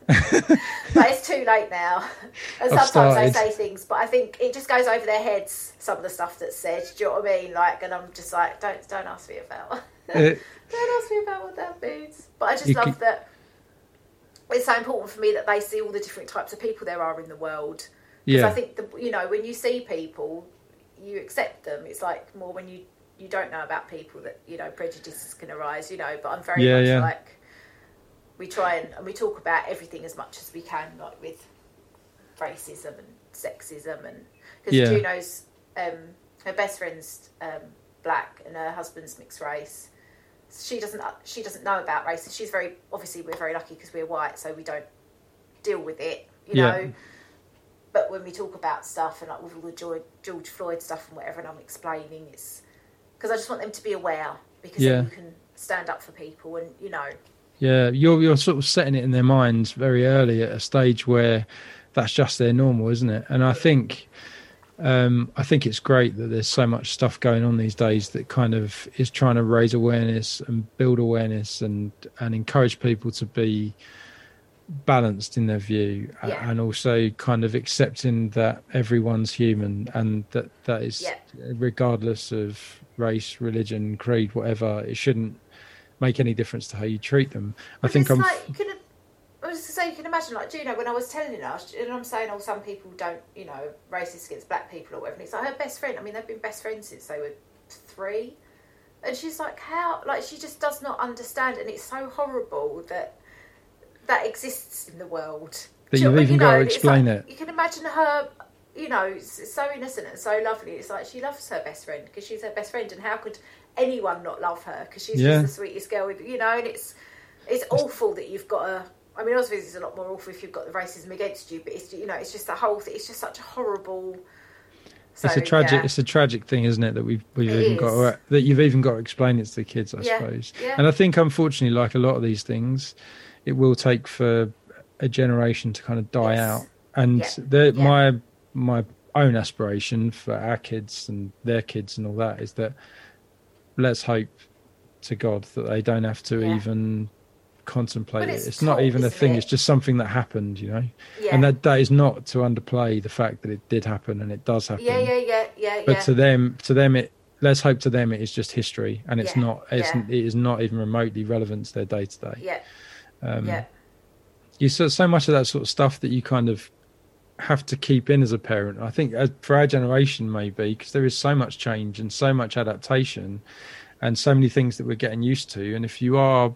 But it's too late now. And I've sometimes started. they say things, but I think it just goes over their heads, some of the stuff that's said. Do you know what I mean? Like, and I'm just like, don't don't ask me about It, Don't ask me about what that means. But I just You love could- that it's so important for me that they see all the different types of people there are in the world. Because yeah. I think, the, you know, when you see people, you accept them. It's like more when you... you don't know about people that, you know, prejudices can arise, you know, but I'm very Yeah, much yeah. like, we try and, and we talk about everything as much as we can, like with racism and sexism, and because Yeah. Juno's, um, her best friend's um, black and her husband's mixed race. She doesn't, she doesn't know about racism. She's very, obviously we're very lucky because we're white, so we don't deal with it, you Yeah. know. But when we talk about stuff and like with all the George, George Floyd stuff and whatever, and I'm explaining, it's, because I just want them to be aware, because Yeah. then you can stand up for people and, you know. Yeah, you're you're sort of setting it in their minds very early at a stage where that's just their normal, isn't it? And I think um, I think it's great that there's so much stuff going on these days that kind of is trying to raise awareness and build awareness and and encourage people to be balanced in their view, Yeah. and also kind of accepting that everyone's human and that that is Yeah. regardless of race, religion, creed, whatever. It shouldn't make any difference to how you treat them. I But think it's I'm like, you can, I was to say, you can imagine, like, Juno, when I was telling her, and I'm saying, oh, some people don't, you know, racist against black people or whatever, and it's like her best friend, I mean, they've been best friends since they were three, and she's like, how, like, she just does not understand, and it's so horrible that that exists in the world. that Do you you've know- even you got know, to it's explain like, it. You can imagine her, you know, it's so innocent and so lovely. It's like she loves her best friend because she's her best friend, and how could anyone not love her? Because she's Yeah. just the sweetest girl, with, you know. And it's it's awful that you've got a. I mean, obviously, it's a lot more awful if you've got the racism against you, but it's, you know, it's just the whole thing. It's just such a horrible. So, It's a tragic. yeah. It's a tragic thing, isn't it? That we've we've It even is. got to, that you've even got to explain it to the kids, I Yeah, suppose. yeah. And I think, unfortunately, like a lot of these things, it will take for a generation to kind of die Yes. out. And Yeah, the, yeah. my my own aspiration for our kids and their kids and all that is that let's hope to God that they don't have to Yeah. even contemplate But it. it's It's not taught, even a isn't thing. it? It's just something that happened, you know. Yeah. And that that is not to underplay the fact that it did happen and it does happen. yeah, yeah, yeah, yeah, But yeah. to them, to them, it. Let's hope to them it is just history, and it's Yeah, not. It's, yeah. It is not even remotely relevant to their day to day. yeah, Um, yeah, You saw so much of that sort of stuff that you kind of have to keep in as a parent. I think as, for our generation, maybe because there is so much change and so much adaptation, and so many things that we're getting used to. And if you are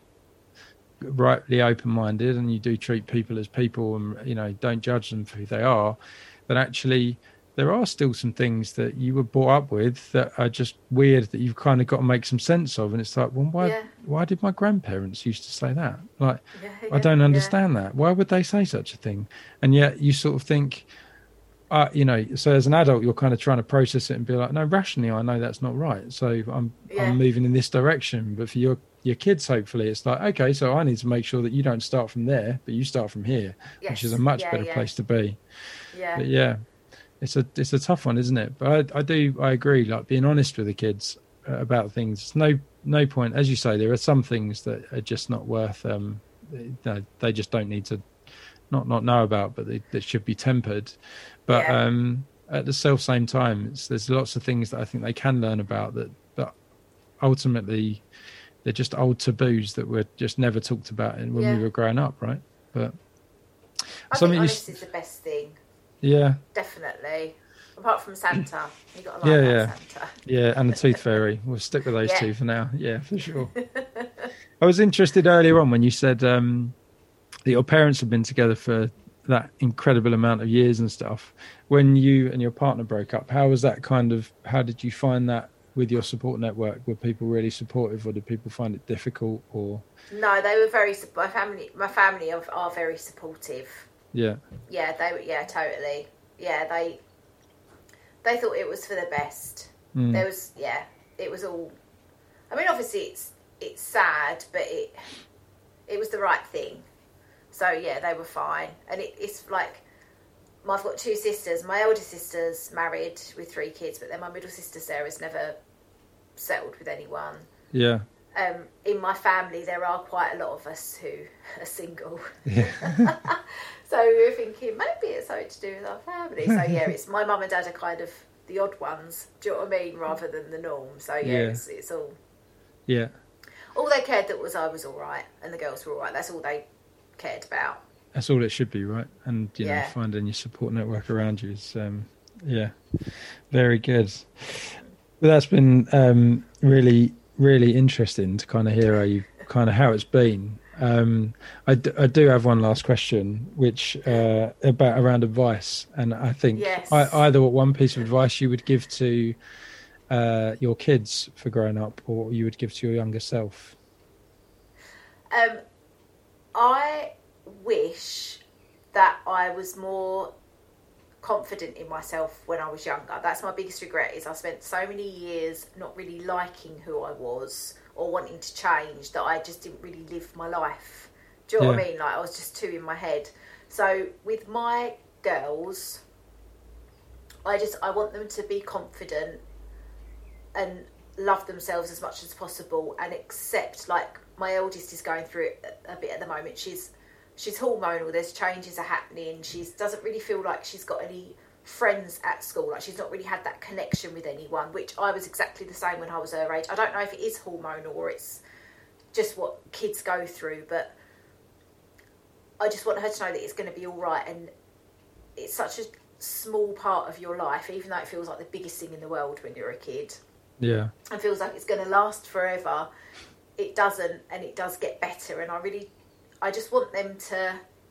rightly open-minded and you do treat people as people, and you know don't judge them for who they are, then actually there are still some things that you were brought up with that are just weird that you've kind of got to make some sense of. And it's like, well, why Yeah. why did my grandparents used to say that? Like, yeah, I yeah, don't yeah. understand that. Why would they say such a thing? And yet you sort of think, uh, you know, so as an adult, you're kind of trying to process it and be like, no, rationally, I know that's not right. So I'm Yeah. I'm moving in this direction. But for your your kids, hopefully, it's like, okay, so I need to make sure that you don't start from there, but you start from here, Yes. which is a much Yeah, better yeah. place to be. Yeah, But yeah, it's a it's a tough one, isn't it? But I, I do I agree. Like being honest with the kids uh, about things. No no point, as you say. There are some things that are just not worth. Um, they, they just don't need to not not know about, but they, they should be tempered. But Yeah. um, at the self same time, it's, there's lots of things that I think they can learn about that. But ultimately, they're just old taboos that were just never talked about when Yeah. we were growing up, right? But I Something think you honest is the best thing. Yeah. Definitely. Apart from Santa. You got to Yeah, like yeah. that Santa. Yeah, and the tooth fairy. We'll stick with those Yeah. two for now. Yeah, for sure. I was interested earlier on when you said um, that your parents have been together for that incredible amount of years and stuff. When you and your partner broke up, how was that kind of, how did you find that with your support network? Were people really supportive, or did people find it difficult? Or No, they were very, my family, my family are, are very supportive. Yeah. Yeah, they were, yeah, totally. Yeah, they, they thought it was for the best. Mm. There was, yeah, it was all, I mean, obviously it's, it's sad, but it, it was the right thing. So yeah, they were fine. And it, it's like, I've got two sisters. My older sister's married with three kids, but then my middle sister Sarah's never settled with anyone. Yeah. Um, in my family, there are quite a lot of us who are single. Yeah. So we were thinking maybe it's something to do with our family. So yeah, it's my mum and dad are kind of the odd ones. Do you know what I mean? Rather than the norm. So yeah, Yeah. It's, it's all. Yeah. All they cared that was I was all right and the girls were all right. That's all they cared about. That's all it should be, right? And, you know, Yeah. finding your support network around you is, um, yeah, very good. But that's been um, really, really interesting to kind of hear how you kind of how it's been. Um, I, d- I do have one last question, which uh, about around advice, and I think Yes. I, either what one piece of advice you would give to uh, your kids for growing up, or you would give to your younger self. Um, I wish that I was more confident in myself when I was younger. That's my biggest regret, is I spent so many years not really liking who I was or wanting to change that I just didn't really live my life. Do you know what I Yeah. mean? Like I was just too in my head. So with my girls, I just I want them to be confident and love themselves as much as possible and accept, like my eldest is going through it a bit at the moment. She's she's hormonal, there's changes are happening. She doesn't really feel like she's got any friends at school, like she's not really had that connection with anyone, which I was exactly the same when I was her age. I don't know if it is hormonal or it's just what kids go through, but I just want her to know that it's going to be all right, and it's such a small part of your life, even though it feels like the biggest thing in the world when you're a kid. Yeah. And feels like it's going to last forever. It doesn't, and it does get better. And I really, I just want them to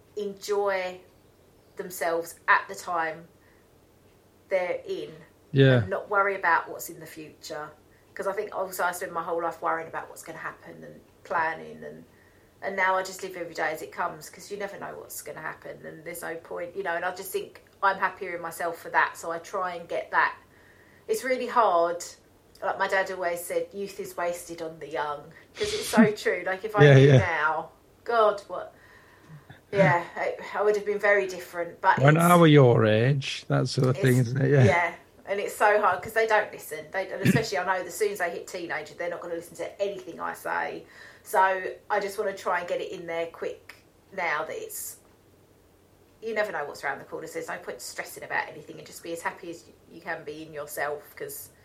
enjoy themselves at the time they're in, Yeah. and not worry about what's in the future. Because I think also I spend my whole life worrying about what's going to happen and planning, and and now I just live every day as it comes, because you never know what's going to happen, and there's no point, you know. And I just think I'm happier in myself for that, so I try and get that. It's really hard. Like my dad always said, youth is wasted on the young, because it's so true. Like if I Yeah, knew yeah. now, God, what? Yeah, I, I would have been very different. But When it's, I were your age, that sort of thing, it's- isn't it? Yeah. Yeah, and it's so hard because they don't listen. They, and especially I know that as soon as they hit teenager, they're not going to listen to anything I say. So I just want to try and get it in there quick now that it's. You never know what's around the corner, so there's no point stressing about anything, and just be as happy as you can be in yourself, because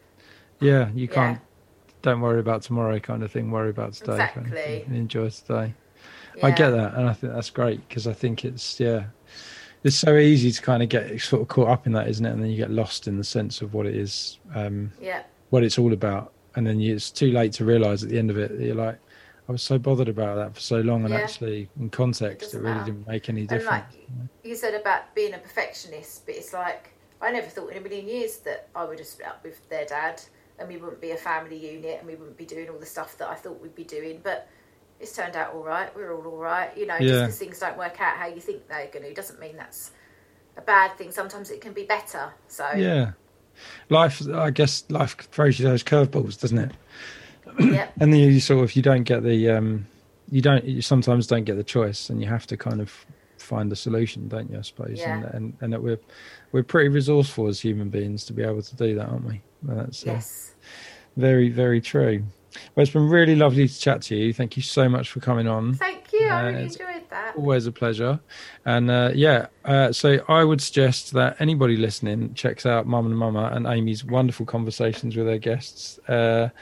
Yeah, you can't. Yeah. Don't worry about tomorrow, kind of thing. Worry about today. kind of Exactly. thing. Enjoy today. I get that, and I think that's great, because I think it's yeah, it's so easy to kind of get sort of caught up in that, isn't it? And then you get lost in the sense of what it is, um, Yeah, what it's all about, and then you, it's too late to realise at the end of it that you're like, I was so bothered about that for so long, and Yeah. actually, in context, doesn't it really matter. didn't make any and difference. like you said about being a perfectionist, but it's like I never thought in a million years that I would have split up with their dad, and we wouldn't be a family unit, and we wouldn't be doing all the stuff that I thought we'd be doing, but. It's turned out all right. We're all all right. You know, just Yeah. because things don't work out how you think they're going to, doesn't mean that's a bad thing. Sometimes it can be better. So Yeah, life. I guess life throws you those curveballs, doesn't it? yeah, And then you sort of you don't get the um, you don't you sometimes don't get the choice, and you have to kind of find a solution, don't you? I suppose. Yeah. And and and that we're we're pretty resourceful as human beings to be able to do that, aren't we? Well, that's uh, yes. very very true. Well, it's been really lovely to chat to you. Thank you so much for coming on. Thank you. I Uh, really it's enjoyed that. Always a pleasure. And uh, yeah, uh, so I would suggest that anybody listening checks out Mum and Mama and Amy's wonderful conversations with their guests. Uh,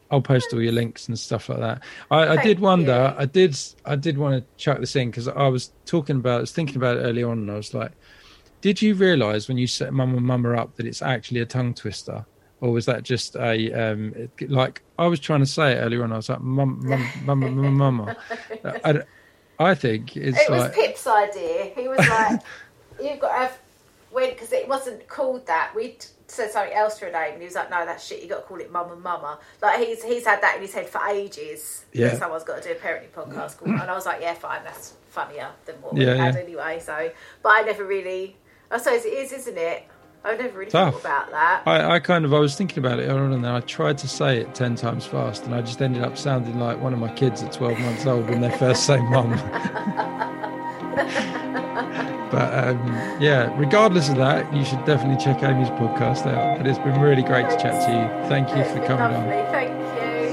I'll post all your links and stuff like that. I, I did wonder. You. I did. I did want to chuck this in because I was talking about. I was thinking about it early on, and I was like, "Did you realise when you set Mum and Mama up that it's actually a tongue twister, or was that just a um, it, like I was trying to say it earlier on? I was like, Mum, Mum, Mama, Mama, Mama." I, I think it's it like, was Pip's idea. He was like, "You've got to have when because it wasn't called that. We said something else for a name, and he was like, no, that's shit. You got to call it Mum and Mama." Like he's he's had that in his head for ages. Yeah. Someone's got to do a parenting podcast called, and I was like, yeah, fine. That's funnier than what yeah, we had yeah. anyway. So, but I never really. I suppose it is, isn't it? I've never really Tough. thought about that. I, I kind of, I was thinking about it earlier on, and then I tried to say it ten times fast, and I just ended up sounding like one of my kids at twelve months old when they first say mum. But um, yeah, regardless of that, you should definitely check Amy's podcast out. But it's been really great to chat to you. Thank you It's for been coming lovely. on. Thank you.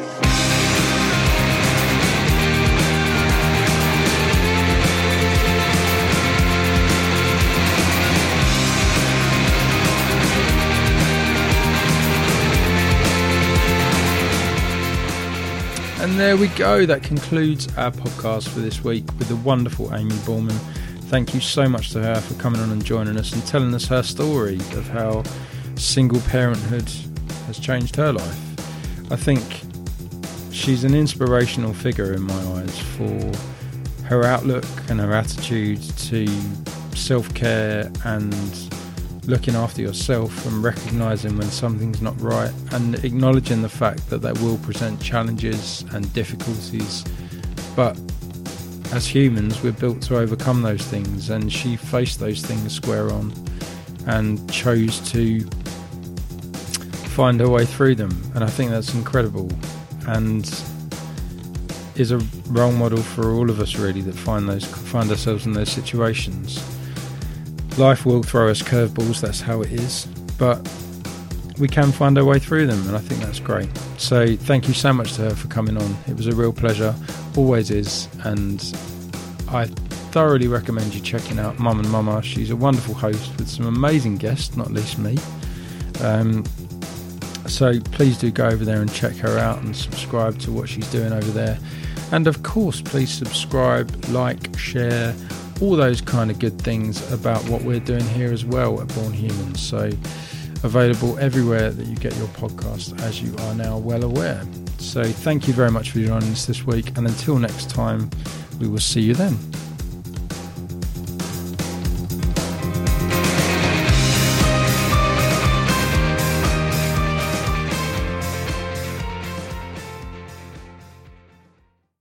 And there we go. That concludes our podcast for this week with the wonderful Amy Borman. Thank you so much to her for coming on and joining us and telling us her story of how single parenthood has changed her life. I think she's an inspirational figure in my eyes for her outlook and her attitude to self-care and looking after yourself and recognising when something's not right and acknowledging the fact that that will present challenges and difficulties, but as humans we're built to overcome those things, and she faced those things square on and chose to find her way through them, and I think that's incredible and is a role model for all of us really that find those find ourselves in those situations. Life will throw us curveballs, that's how it is, but we can find our way through them, and I think that's great. So thank you so much to her for coming on. It was a real pleasure, always is, and I thoroughly recommend you checking out Mum and Mama. She's a wonderful host with some amazing guests, not least me. Um, so please do go over there and check her out and subscribe to what she's doing over there. And of course, please subscribe, like, share, all those kind of good things about what we're doing here as well at Born Humans. So available everywhere that you get your podcast, as you are now well aware. So thank you very much for joining us this week, and until next time, we will see you then.